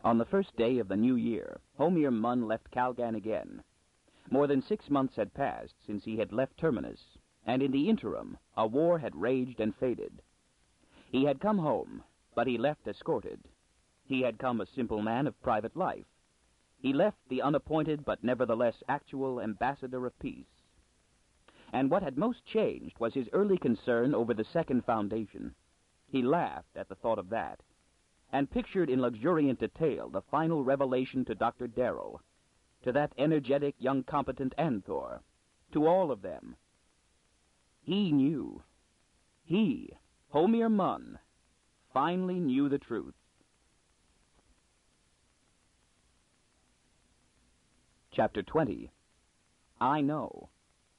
On the first day of the new year, Homer Munn left Calgan again. More than 6 months had passed since he had left Terminus, and in the interim, a war had raged and faded. He had come home, but he left escorted. He had come a simple man of private life. He left the unappointed but nevertheless actual ambassador of peace. And what had most changed was his early concern over the second foundation. He laughed at the thought of that, and pictured in luxuriant detail the final revelation to Dr. Darrell, to that energetic young competent Anthor, to all of them. He knew. He, Homer Munn, finally knew the truth. Chapter 20. I Know.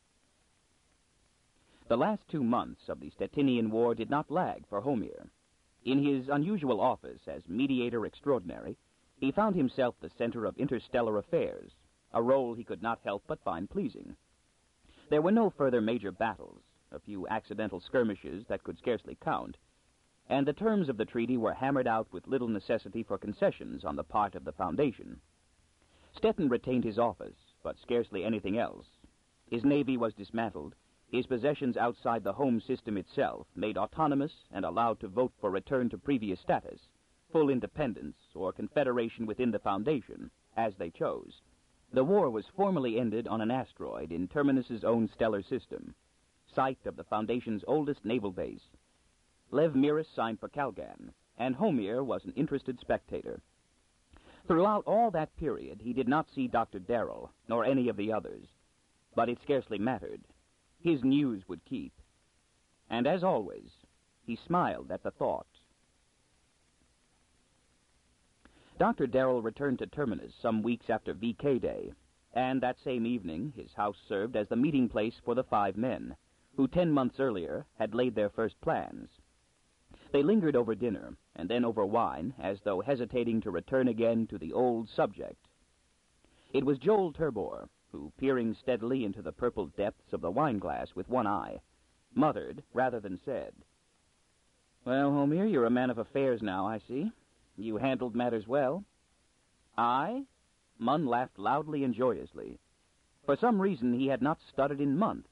The last 2 months of the Stettinian War did not lag for Homer. In his unusual office as mediator extraordinary, he found himself the center of interstellar affairs, a role he could not help but find pleasing. There were no further major battles, a few accidental skirmishes that could scarcely count, and the terms of the treaty were hammered out with little necessity for concessions on the part of the Foundation. Stettin retained his office, but scarcely anything else. His navy was dismantled, his possessions outside the home system itself made autonomous and allowed to vote for return to previous status, full independence, or confederation within the Foundation, as they chose. The war was formally ended on an asteroid in Terminus's own stellar system, site of the Foundation's oldest naval base. Lev Mirus signed for Calgan, and Homer was an interested spectator. Throughout all that period, he did not see Dr. Darrell, nor any of the others, but it scarcely mattered. His news would keep. And as always, he smiled at the thought. Dr. Darrell returned to Terminus some weeks after VK Day, and that same evening his house served as the meeting place for the 5 men, who 10 months earlier had laid their first plans. They lingered over dinner, and then over wine, as though hesitating to return again to the old subject. It was Joel Turbor, who, peering steadily into the purple depths of the wine-glass with one eye, muttered rather than said, "Well, Homer, you're a man of affairs now, I see. You handled matters well." "I?" Munn laughed loudly and joyously. For some reason he had not stuttered in months.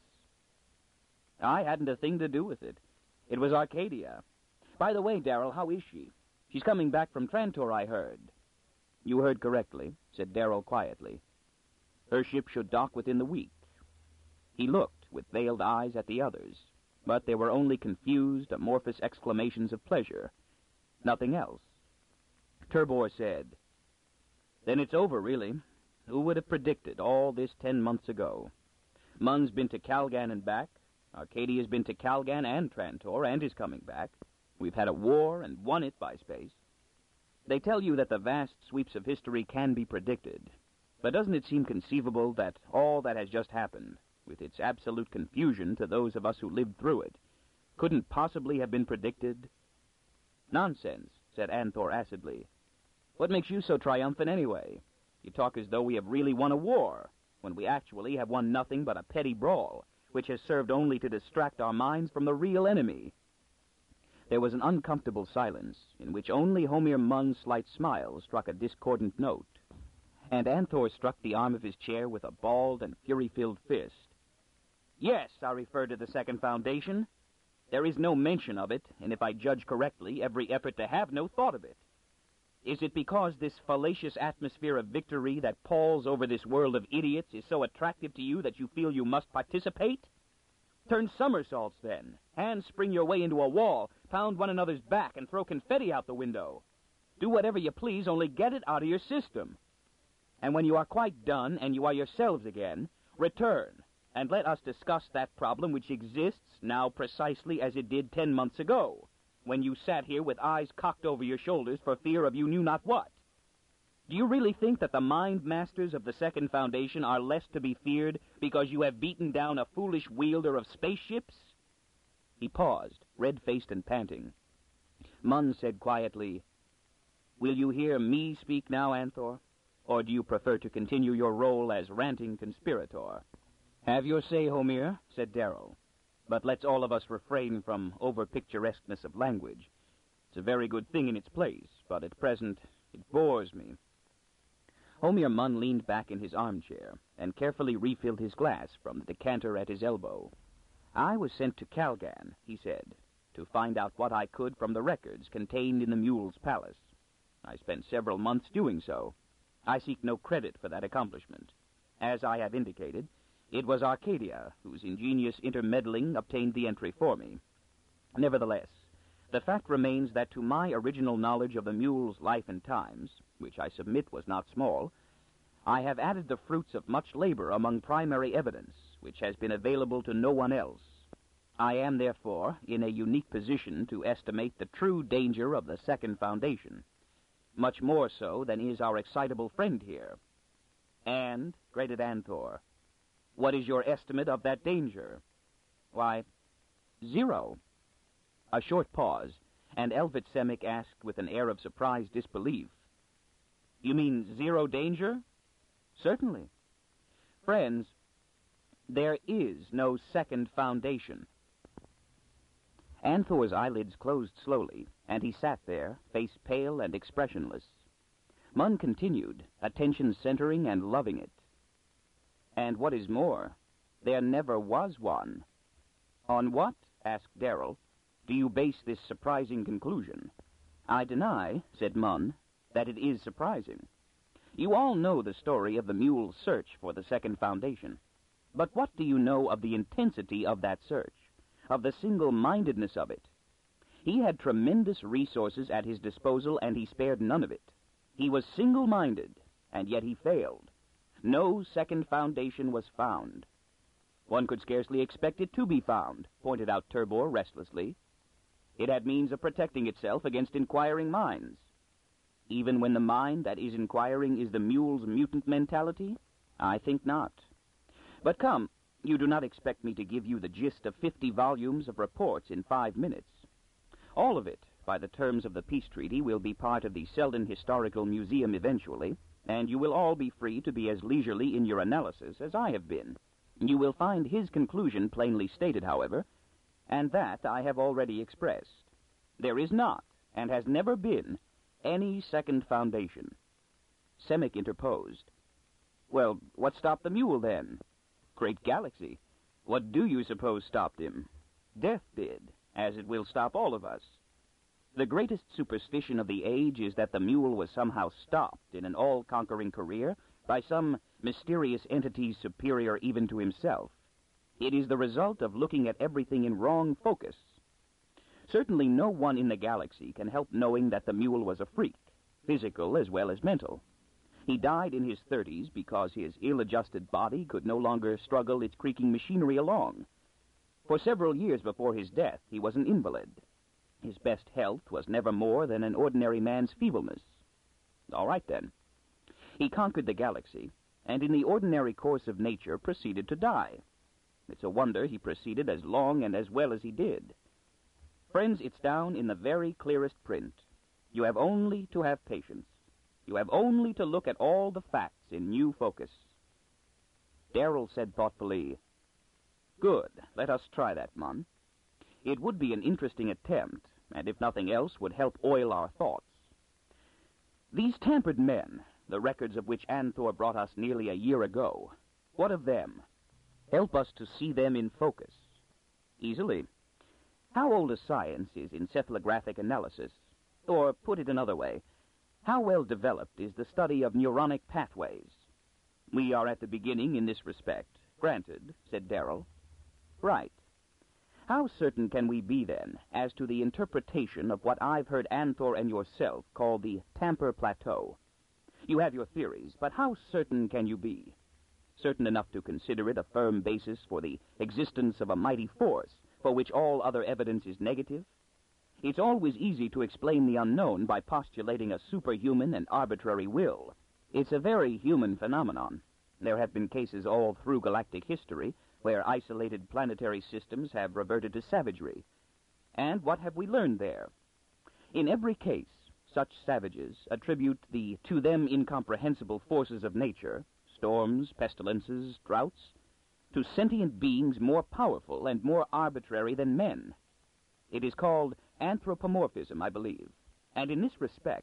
"I hadn't a thing to do with it. It was Arcadia. By the way, Darrell, how is she? She's coming back from Trantor, I heard." "You heard correctly," said Darrell quietly. "Her ship should dock within the week." He looked with veiled eyes at the others, but there were only confused, amorphous exclamations of pleasure. Nothing else. Turbor said, "Then it's over, really. Who would have predicted all this 10 months ago? Munn's been to Calgan and back. Arcadia's been to Calgan and Trantor and is coming back. We've had a war and won it by space. They tell you that the vast sweeps of history can be predicted. But doesn't it seem conceivable that all that has just happened, with its absolute confusion to those of us who lived through it, couldn't possibly have been predicted?" "Nonsense," said Anthor acidly. "What makes you so triumphant anyway? You talk as though we have really won a war, when we actually have won nothing but a petty brawl, which has served only to distract our minds from the real enemy." There was an uncomfortable silence, in which only Homer Munn's slight smile struck a discordant note, and Anthor struck the arm of his chair with a balled and fury-filled fist. "Yes, I refer to the Second Foundation. There is no mention of it, and if I judge correctly, every effort to have no thought of it. Is it because this fallacious atmosphere of victory that palls over this world of idiots is so attractive to you that you feel you must participate? Turn somersaults, then. Handspring your way into a wall, pound one another's back, and throw confetti out the window. Do whatever you please, only get it out of your system. And when you are quite done, and you are yourselves again, return, and let us discuss that problem which exists now precisely as it did 10 months ago, when you sat here with eyes cocked over your shoulders for fear of you knew not what. Do you really think that the mind masters of the Second Foundation are less to be feared because you have beaten down a foolish wielder of spaceships?" He paused, red-faced and panting. Munn said quietly, "Will you hear me speak now, Anthor? Or do you prefer to continue your role as ranting conspirator?" "Have your say, Homer," said Darrell. "But let's all of us refrain from over-picturesqueness of language. It's a very good thing in its place, but at present It bores me." Homer Munn leaned back in his armchair and carefully refilled his glass from the decanter at his elbow. "I was sent to Calgan," he said, "to find out what I could from the records contained in the Mule's palace. I spent several months doing so. I seek no credit for that accomplishment. As I have indicated, it was Arcadia whose ingenious intermeddling obtained the entry for me. Nevertheless, the fact remains that to my original knowledge of the Mule's life and times, which I submit was not small, I have added the fruits of much labor among primary evidence, which has been available to no one else. I am, therefore, in a unique position to estimate the true danger of the second foundation, much more so than is our excitable friend here." "And," grated Anthor, "what is your estimate of that danger?" "Why, 0. A short pause, and Elvit Semic asked with an air of surprised disbelief, "You mean 0 danger?" "Certainly. Friends, there is no second foundation." Anthor's eyelids closed slowly, and he sat there, face pale and expressionless. Munn continued, attention centering and loving it. "And what is more, there never was one." "On what," asked Darrell, "do you base this surprising conclusion?" "I deny," said Munn, "that it is surprising. You all know the story of the Mule's search for the second foundation. But what do you know of the intensity of that search, of the single-mindedness of it? He had tremendous resources at his disposal, and he spared none of it. He was single-minded, and yet he failed. No second foundation was found." "One could scarcely expect it to be found," pointed out Turbor restlessly. "It had means of protecting itself against inquiring minds." "Even when the mind that is inquiring is the Mule's mutant mentality? I think not. But come, you do not expect me to give you the gist of 50 volumes of reports in 5 minutes. All of it, by the terms of the peace treaty, will be part of the Selden Historical Museum eventually, and you will all be free to be as leisurely in your analysis as I have been. You will find his conclusion plainly stated, however, and that I have already expressed. There is not, and has never been, any second foundation." Semic interposed. "Well, what stopped the Mule, then?" "Great galaxy! What do you suppose stopped him?" "Death did, as it will stop all of us. The greatest superstition of the age is that the Mule was somehow stopped in an all-conquering career by some mysterious entity superior even to himself. It is the result of looking at everything in wrong focus. Certainly no one in the galaxy can help knowing that the Mule was a freak, physical as well as mental. He died in his 30s because his ill-adjusted body could no longer struggle its creaking machinery along. For several years before his death, he was an invalid. His best health was never more than an ordinary man's feebleness. All right, then. He conquered the galaxy, and in the ordinary course of nature proceeded to die. It's a wonder he proceeded as long and as well as he did. Friends, it's down in the very clearest print. You have only to have patience. You have only to look at all the facts in new focus." Darrell said thoughtfully, "Good. Let us try that, Munn. It would be an interesting attempt, and if nothing else, would help oil our thoughts. These tampered men, the records of which Anthor brought us nearly a year ago, what of them? Help us to see them in focus." "Easily. How old a science is encephalographic analysis? Or, put it another way, how well developed is the study of neuronic pathways?" "We are at the beginning in this respect." "Granted," said Darrell. "Right. How certain can we be, then, as to the interpretation of what I've heard Anthor and yourself call the Tamper Plateau? You have your theories, but how certain can you be? Certain enough to consider it a firm basis for the existence of a mighty force for which all other evidence is negative? It's always easy to explain the unknown by postulating a superhuman and arbitrary will. It's a very human phenomenon. There have been cases all through galactic history where isolated planetary systems have reverted to savagery. And what have we learned there? In every case, such savages attribute the to them incomprehensible forces of nature, storms, pestilences, droughts, to sentient beings more powerful and more arbitrary than men. It is called anthropomorphism, I believe, and in this respect,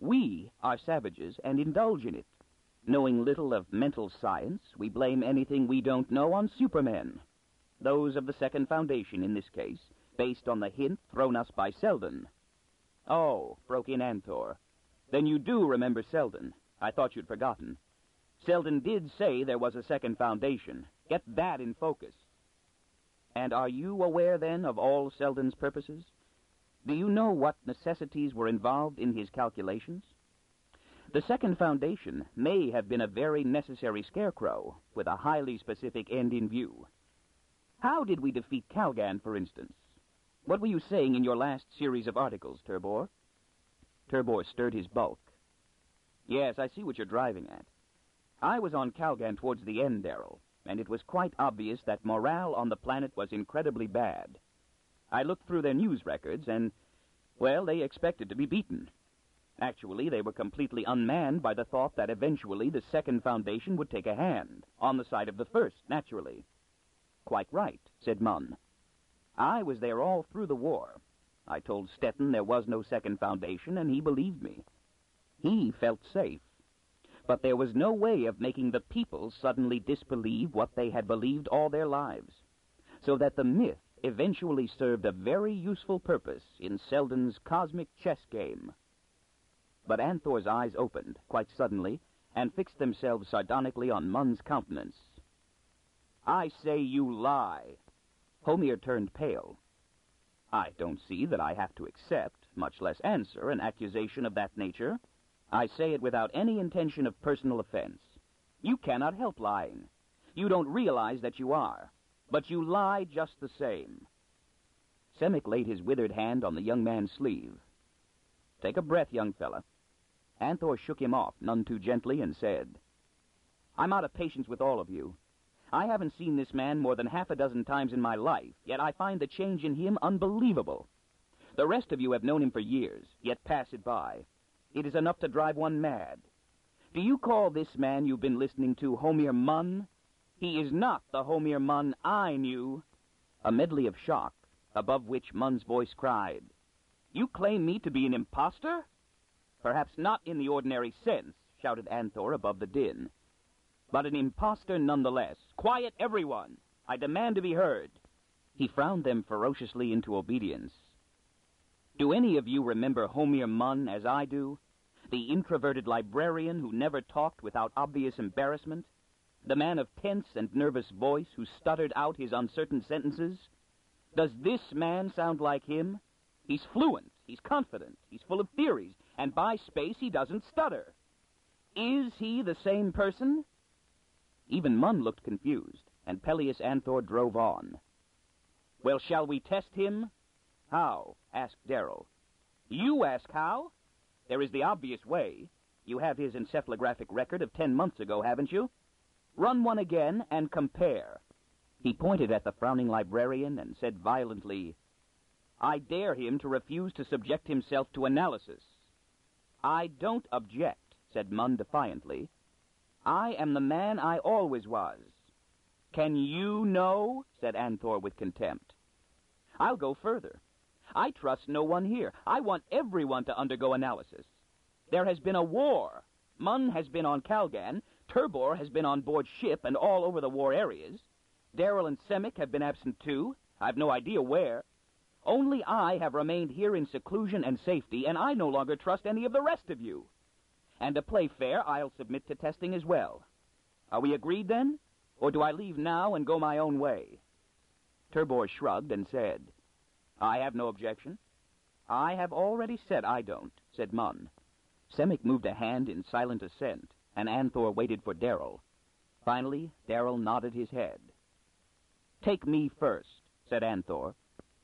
We are savages and indulge in it. Knowing little of mental science, we blame anything we don't know on supermen. Those of the Second Foundation, in this case, based on the hint thrown us by Selden. Oh, broke in Anthor. Then you do remember Selden. I thought you'd forgotten. Selden did say there was a Second Foundation. Get that in focus. And are you aware, then, of all Selden's purposes? Do you know what necessities were involved in his calculations? The Second Foundation may have been a very necessary scarecrow, with a highly specific end in view. How did we defeat Calgan, for instance? What were you saying in your last series of articles, Turbor? Turbor stirred his bulk. Yes, I see what you're driving at. I was on Calgan towards the end, Darrell, and it was quite obvious that morale on the planet was incredibly bad. I looked through their news records, and, well, they expected to be beaten. Actually, they were completely unmanned by the thought that eventually the Second Foundation would take a hand, on the side of the first, naturally. Quite right, said Munn. I was there all through the war. I told Stetton there was no Second Foundation, and he believed me. He felt safe. But there was no way of making the people suddenly disbelieve what they had believed all their lives, so that the myth eventually served a very useful purpose in Selden's cosmic chess game. But Anthor's eyes opened, quite suddenly, and fixed themselves sardonically on Munn's countenance. I say you lie. Homir turned pale. I don't see that I have to accept, much less answer, an accusation of that nature. I say it without any intention of personal offense. You cannot help lying. You don't realize that you are, but you lie just the same. Semic laid his withered hand on the young man's sleeve. Take a breath, young fella. Anthor shook him off, none too gently, and said, I'm out of patience with all of you. I haven't seen this man more than half a dozen times in my life, yet I find the change in him unbelievable. The rest of you have known him for years, yet pass it by. It is enough to drive one mad. Do you call this man you've been listening to Homir Munn? He is not the Homir Munn I knew. A medley of shock, above which Munn's voice cried, You claim me to be an impostor? Perhaps not in the ordinary sense, shouted Anthor above the din. But an impostor nonetheless. Quiet, everyone! I demand to be heard. He frowned them ferociously into obedience. Do any of you remember Homir Munn as I do? The introverted librarian who never talked without obvious embarrassment? The man of tense and nervous voice who stuttered out his uncertain sentences? Does this man sound like him? He's fluent, he's confident, he's full of theories, and by space he doesn't stutter. Is he the same person? Even Munn looked confused, and Peleus Anthor drove on. Well, shall we test him? How? Asked Darrell. You ask how? There is the obvious way. You have his encephalographic record of 10 months ago, haven't you? Run one again and compare. He pointed at the frowning librarian and said violently, I dare him to refuse to subject himself to analysis. I don't object, said Munn defiantly. I am the man I always was. Can you know? Said Anthor with contempt. I'll go further. I trust no one here. I want everyone to undergo analysis. There has been a war. Munn has been on Calgan. Turbor has been on board ship and all over the war areas. Darrell and Semic have been absent too. I've no idea where. Only I have remained here in seclusion and safety, and I no longer trust any of the rest of you. And to play fair, I'll submit to testing as well. Are we agreed, then? Or do I leave now and go my own way? Turbor shrugged and said, I have no objection. I have already said I don't, said Munn. Semic moved a hand in silent assent, and Anthor waited for Darrell. Finally, Darrell nodded his head. Take me first, said Anthor.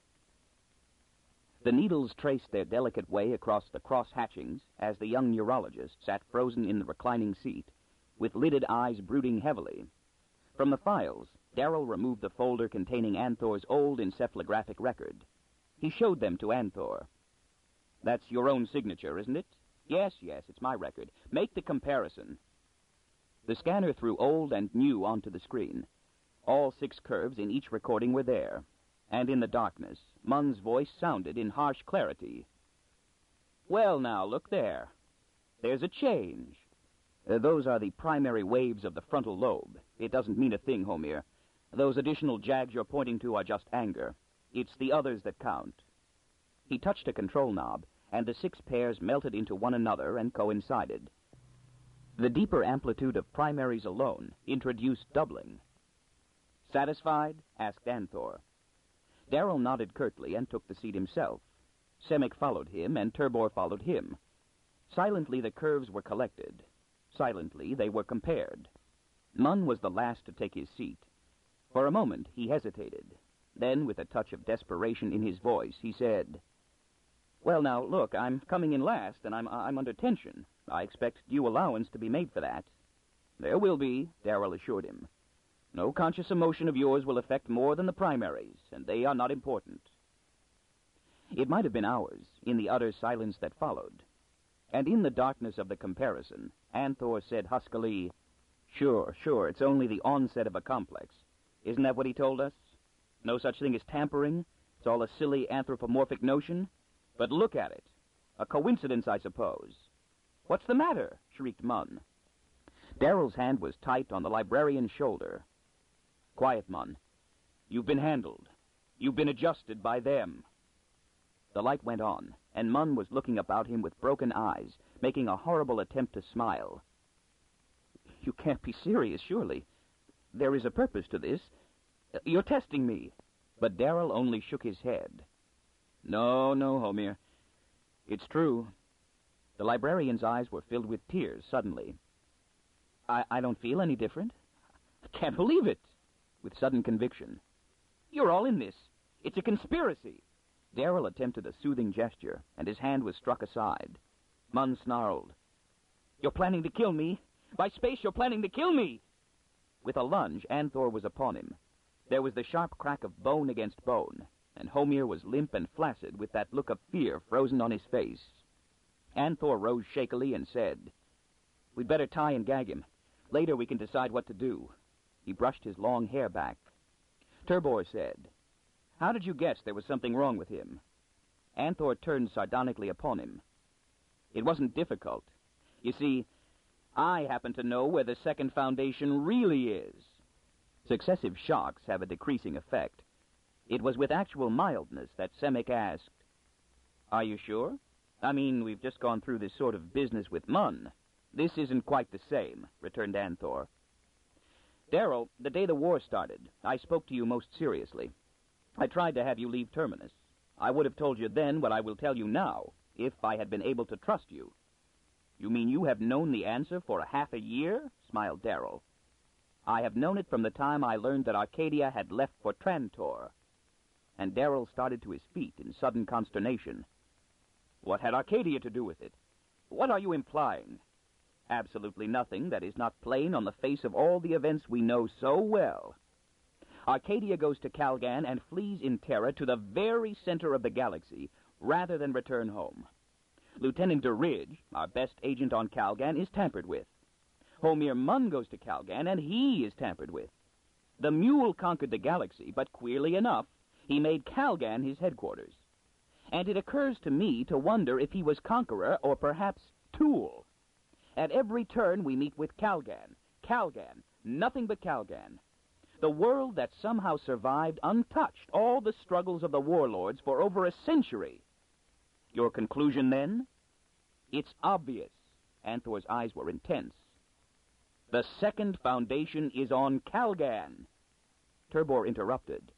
The needles traced their delicate way across the cross-hatchings as the young neurologist sat frozen in the reclining seat, with lidded eyes brooding heavily. From the files, Darrell removed the folder containing Anthor's old encephalographic record. He showed them to Anthor. That's your own signature, isn't it? Yes, it's my record. Make the comparison. The scanner threw old and new onto the screen. All 6 curves in each recording were there, and in the darkness, Munn's voice sounded in harsh clarity. Well, now, look there. There's a change. Those are the primary waves of the frontal lobe. It doesn't mean a thing, Homer. Those additional jags you're pointing to are just anger. It's the others that count. He touched a control knob, and the 6 pairs melted into one another and coincided. The deeper amplitude of primaries alone introduced doubling. Satisfied? Asked Anthor. Darrell nodded curtly and took the seat himself. Semic followed him, and Turbor followed him. Silently the curves were collected. Silently they were compared. Munn was the last to take his seat. For a moment he hesitated. Then, with a touch of desperation in his voice, he said, "Well, now, look, I'm coming in last, and I'm under tension. I expect due allowance to be made for that." "There will be," Darrell assured him. "No conscious emotion of yours will affect more than the primaries, and they are not important." It might have been hours, in the utter silence that followed. And in the darkness of the comparison, Anthor said huskily, Sure, it's only the onset of a complex. Isn't that what he told us? No such thing as tampering. It's all a silly anthropomorphic notion. But look at it. A coincidence, I suppose." "What's the matter?" shrieked Munn. Darrell's hand was tight on the librarian's shoulder. "Quiet, Munn. You've been handled. You've been adjusted by them." The light went on, and Munn was looking about him with broken eyes, making a horrible attempt to smile. "You can't be serious, surely. There is a purpose to this. You're testing me." But Darrell only shook his head. No, Homer. It's true." The librarian's eyes were filled with tears suddenly. I don't feel any different. I can't believe it." With sudden conviction. "You're all in this. It's a conspiracy." Darrell attempted a soothing gesture, and his hand was struck aside. Munn snarled, "You're planning to kill me. By space, you're planning to kill me." With a lunge, Anthor was upon him. There was the sharp crack of bone against bone, and Homer was limp and flaccid with that look of fear frozen on his face. Anthor rose shakily and said, "We'd better tie and gag him. Later we can decide what to do." He brushed his long hair back. Turbor said, "How did you guess there was something wrong with him?" Anthor turned sardonically upon him. "It wasn't difficult. You see, I happen to know where the second foundation really is." Successive shocks have a decreasing effect. It was with actual mildness that Semic asked, "Are you sure? I mean, we've just gone through this sort of business with Munn." "This isn't quite the same," returned Anthor. "Darrell, the day the war started, I spoke to you most seriously. I tried to have you leave Terminus. I would have told you then what I will tell you now, if I had been able to trust you." "You mean you have known the answer for half a year?" smiled Darrell. "I have known it from the time I learned that Arcadia had left for Trantor." And Darrell started to his feet in sudden consternation. "What had Arcadia to do with it? What are you implying?" "Absolutely nothing that is not plain on the face of all the events we know so well. Arcadia goes to Calgan and flees in terror to the very center of the galaxy, rather than return home. Lieutenant DeRidge, our best agent on Calgan, is tampered with. Homer Munn goes to Calgan, and he is tampered with. The mule conquered the galaxy, but queerly enough, he made Calgan his headquarters. And it occurs to me to wonder if he was conqueror or perhaps tool. At every turn we meet with Calgan, nothing but Calgan. The world that somehow survived untouched all the struggles of the warlords for over a century. Your conclusion, then? It's obvious." Anthor's eyes were intense. "The second foundation is on Calgan." Turbor interrupted.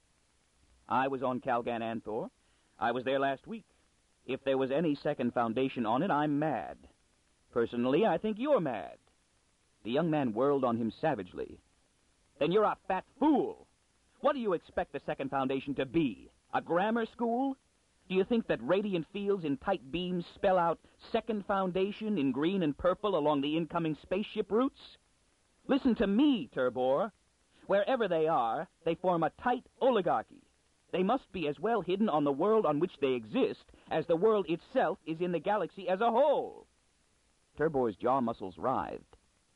"I was on Calgan, Anthor. I was there last week. If there was any second foundation on it, I'm mad. Personally, I think you're mad." The young man whirled on him savagely. "Then you're a fat fool. What do you expect the second foundation to be? A grammar school? Do you think that radiant fields in tight beams spell out second foundation in green and purple along the incoming spaceship routes? Listen to me, Turbor. Wherever they are, they form a tight oligarchy. They must be as well hidden on the world on which they exist as the world itself is in the galaxy as a whole." Turbor's jaw muscles writhed.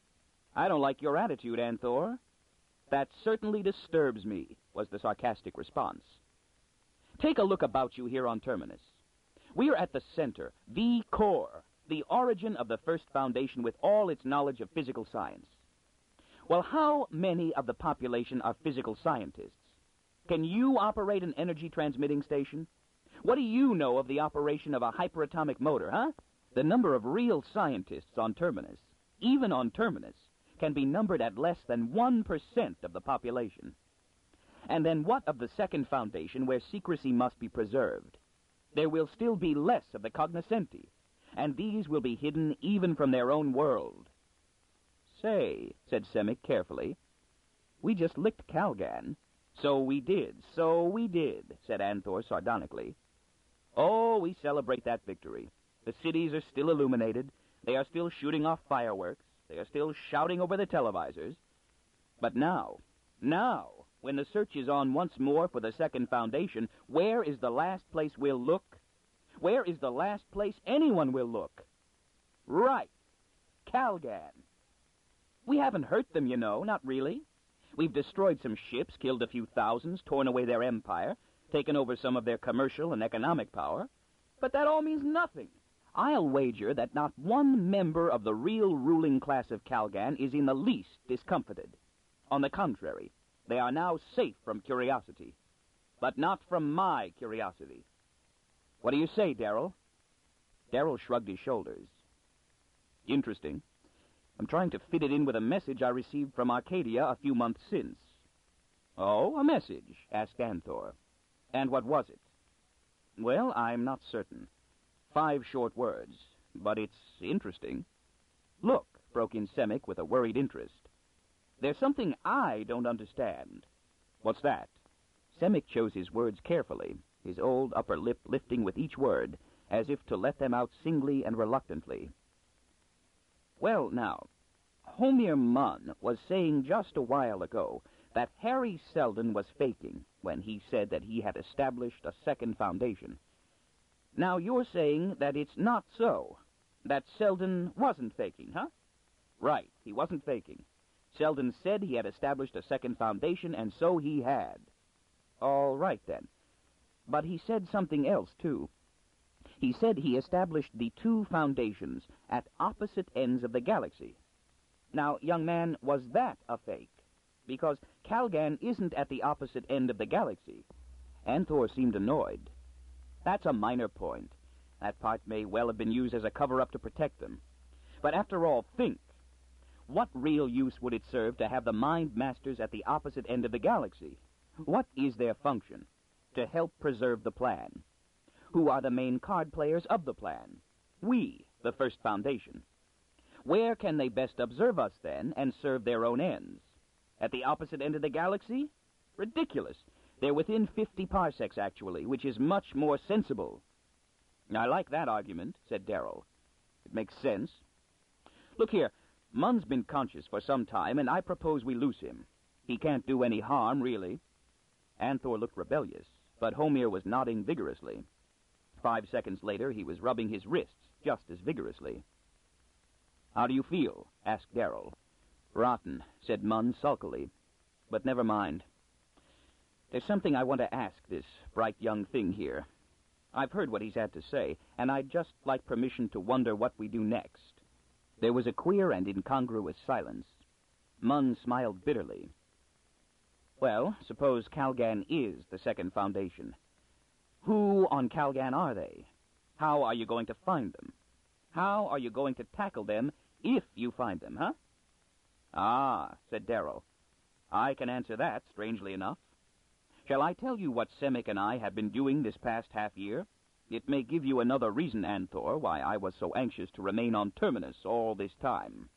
"I don't like your attitude, Anthor." "That certainly disturbs me," was the sarcastic response. "Take a look about you here on Terminus. We are at the center, the core, The origin of the first foundation with all its knowledge of physical science. Well, how many of the population are physical scientists? Can you operate an energy transmitting station? What do you know of the operation of a hyperatomic motor, huh? The number of real scientists on Terminus, even on Terminus, can be numbered at less than 1% of the population. And then what of the second foundation where secrecy must be preserved? There will still be less of the cognoscenti, and these will be hidden even from their own world. Say, said Semic carefully, we just licked Calgan. So we did, said Anthor sardonically. Oh, we celebrate that victory. The cities are still illuminated. They are still shooting off fireworks. They are still shouting over the televisors. But now, when the search is on once more for the second foundation, where is the last place we'll look? Where is the last place anyone will look? Right, Calgan. We haven't hurt them, you know, not really. We've destroyed some ships, killed a few thousands, torn away their empire, taken over some of their commercial and economic power. But that all means nothing. I'll wager that not one member of the real ruling class of Calgan is in the least discomfited. On the contrary, they are now safe from curiosity. But not from my curiosity. What do you say, Darrell? Darrell shrugged his shoulders. Interesting. I'm trying to fit it in with a message I received from Arcadia a few months since. Oh, a message? Asked Anthor. And what was it? Well, I'm not certain. 5 short words, but it's interesting. Look, broke in Semic with a worried interest. There's something I don't understand. What's that? Semic chose his words carefully, his old upper lip lifting with each word, as if to let them out singly and reluctantly. Well, now, Homer Munn was saying just a while ago that Harry Seldon was faking when he said that he had established a second foundation. Now you're saying that it's not so, that Seldon wasn't faking, huh? Right, he wasn't faking. Seldon said he had established a second foundation, and so he had. All right, then. But he said something else, too. He said he established the 2 foundations at opposite ends of the galaxy. Now, young man, was that a fake? Because Calgan isn't at the opposite end of the galaxy. Anthor seemed annoyed. That's a minor point. That part may well have been used as a cover-up to protect them. But after all, think. What real use would it serve to have the Mind Masters at the opposite end of the galaxy? What is their function? To help preserve the plan. Who are the main card players of the plan? We, the first foundation. Where can they best observe us, then, and serve their own ends? At the opposite end of the galaxy? Ridiculous. They're within 50 parsecs, actually, which is much more sensible. I like that argument, said Darrell. It makes sense. Look here, Munn's been conscious for some time, and I propose we loose him. He can't do any harm, really. Anthor looked rebellious, but Homer was nodding vigorously. 5 seconds later, he was rubbing his wrists just as vigorously. How do you feel? Asked Darrell. Rotten, said Munn sulkily. But never mind. There's something I want to ask this bright young thing here. I've heard what he's had to say, and I'd just like permission to wonder what we do next. There was a queer and incongruous silence. Munn smiled bitterly. Well, suppose Calgan is the second foundation. Who on Calgan are they? How are you going to find them? How are you going to tackle them if you find them, huh? Ah, said Darrell. I can answer that, strangely enough. Shall I tell you what Semic and I have been doing this past half-year? It may give you another reason, Anthor, why I was so anxious to remain on Terminus all this time.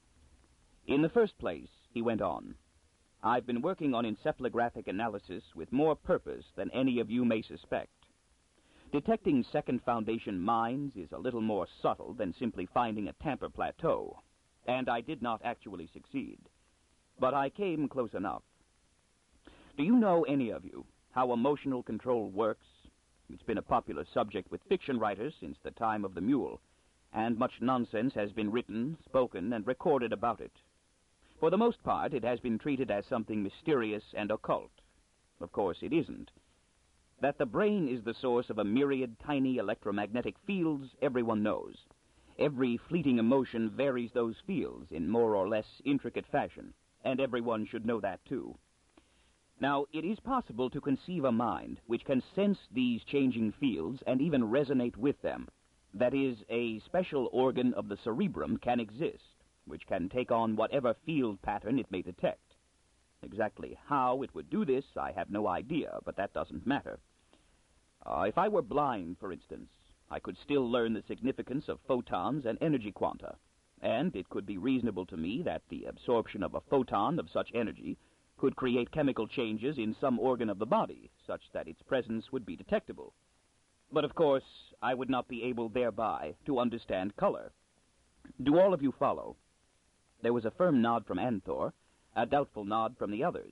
In the first place, he went on, I've been working on encephalographic analysis with more purpose than any of you may suspect. Detecting second foundation minds is a little more subtle than simply finding a Tamper plateau, and I did not actually succeed. But I came close enough. Do you know, any of you, how emotional control works? It's been a popular subject with fiction writers since the time of the Mule, and much nonsense has been written, spoken, and recorded about it. For the most part, it has been treated as something mysterious and occult. Of course, it isn't. That the brain is the source of a myriad tiny electromagnetic fields, everyone knows. Every fleeting emotion varies those fields in more or less intricate fashion, and everyone should know that too. Now, it is possible to conceive a mind which can sense these changing fields and even resonate with them. That is, a special organ of the cerebrum can exist, which can take on whatever field pattern it may detect. Exactly how it would do this, I have no idea, but that doesn't matter. If I were blind, for instance, I could still learn the significance of photons and energy quanta, and it could be reasonable to me that the absorption of a photon of such energy could create chemical changes in some organ of the body, such that its presence would be detectable. But of course, I would not be able thereby to understand color. Do all of you follow? There was a firm nod from Anthor, a doubtful nod from the others.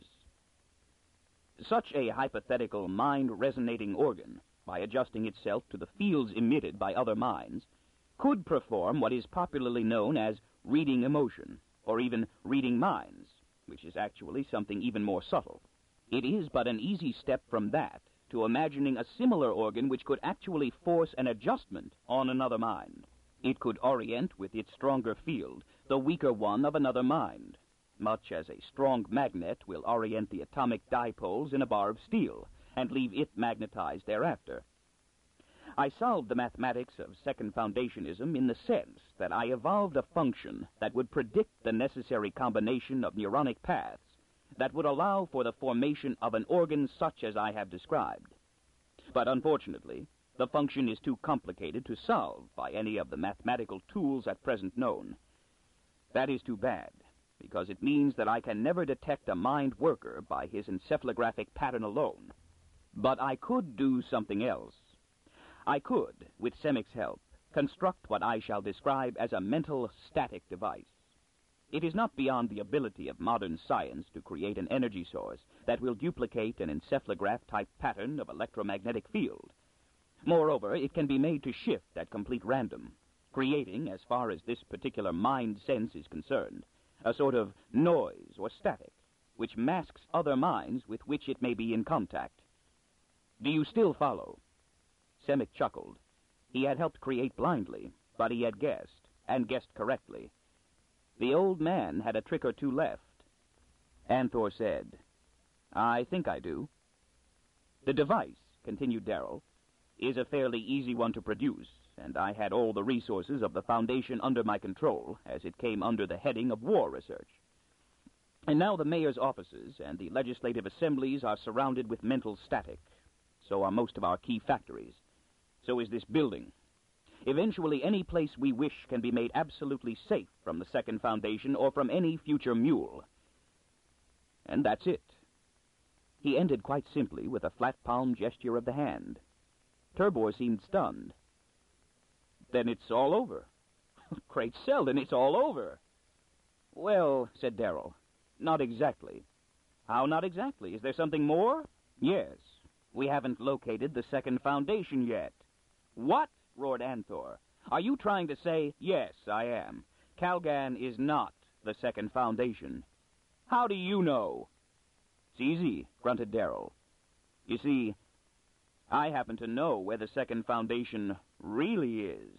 Such a hypothetical mind-resonating organ, by adjusting itself to the fields emitted by other minds, could perform what is popularly known as reading emotion, or even reading minds, which is actually something even more subtle. It is but an easy step from that to imagining a similar organ which could actually force an adjustment on another mind. It could orient with its stronger field the weaker one of another mind, much as a strong magnet will orient the atomic dipoles in a bar of steel, and leave it magnetized thereafter. I solved the mathematics of second foundationism in the sense that I evolved a function that would predict the necessary combination of neuronic paths that would allow for the formation of an organ such as I have described. But unfortunately, the function is too complicated to solve by any of the mathematical tools at present known. That is too bad, because it means that I can never detect a mind worker by his encephalographic pattern alone. But I could do something else. I could, with Semek's help, construct what I shall describe as a mental static device. It is not beyond the ability of modern science to create an energy source that will duplicate an encephalograph-type pattern of electromagnetic field. Moreover, it can be made to shift at complete random, creating, as far as this particular mind sense is concerned, a sort of noise or static, which masks other minds with which it may be in contact. Do you still follow? Semek chuckled. He had helped create blindly, but he had guessed, and guessed correctly. The old man had a trick or two left. Anthor said, I think I do. The device, continued Darrell, is a fairly easy one to produce, and I had all the resources of the Foundation under my control, as it came under the heading of war research. And now the mayor's offices and the legislative assemblies are surrounded with mental static. So are most of our key factories. So is this building. Eventually, any place we wish can be made absolutely safe from the Second Foundation or from any future mule. And that's it. He ended quite simply with a flat palm gesture of the hand. Turbor seemed stunned. Then it's all over. Great Selden, it's all over. Well, said Darrell, not exactly. How not exactly? Is there something more? Yes. We haven't located the Second Foundation yet. What? Roared Anthor. Are you trying to say, yes, I am. Calgan is not the Second Foundation. How do you know? It's easy, grunted Darrell. You see, I happen to know where the Second Foundation really is.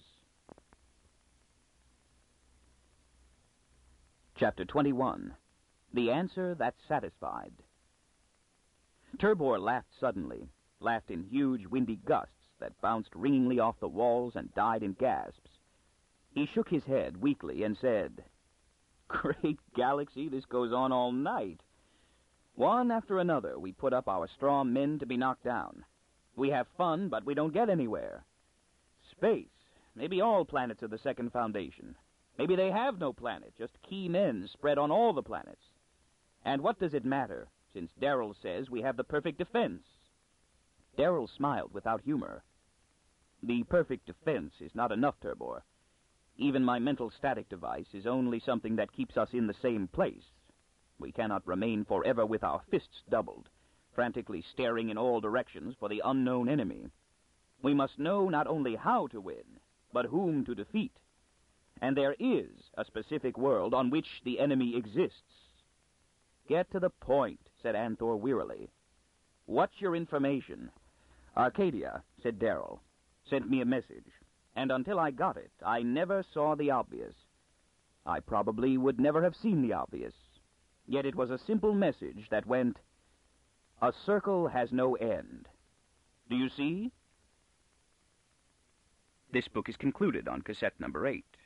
Chapter 21. The Answer That Satisfied. Turbor laughed suddenly, laughed in huge, windy gusts that bounced ringingly off the walls and died in gasps. He shook his head weakly and said, Great galaxy, this goes on all night. One after another, we put up our straw men to be knocked down. We have fun, but we don't get anywhere. Space. Maybe all planets are the Second Foundation. Maybe they have no planet, just key men spread on all the planets. And what does it matter, since Darrell says we have the perfect defense? Darrell smiled without humor. The perfect defense is not enough, Turbor. Even my mental static device is only something that keeps us in the same place. We cannot remain forever with our fists doubled, frantically staring in all directions for the unknown enemy. We must know not only how to win, but whom to defeat. And there is a specific world on which the enemy exists. Get to the point, said Anthor wearily. What's your information? Arcadia, said Darrell, sent me a message. And until I got it, I never saw the obvious. I probably would never have seen the obvious. Yet it was a simple message that went, "A circle has no end." Do you see? This book is concluded on cassette number 8.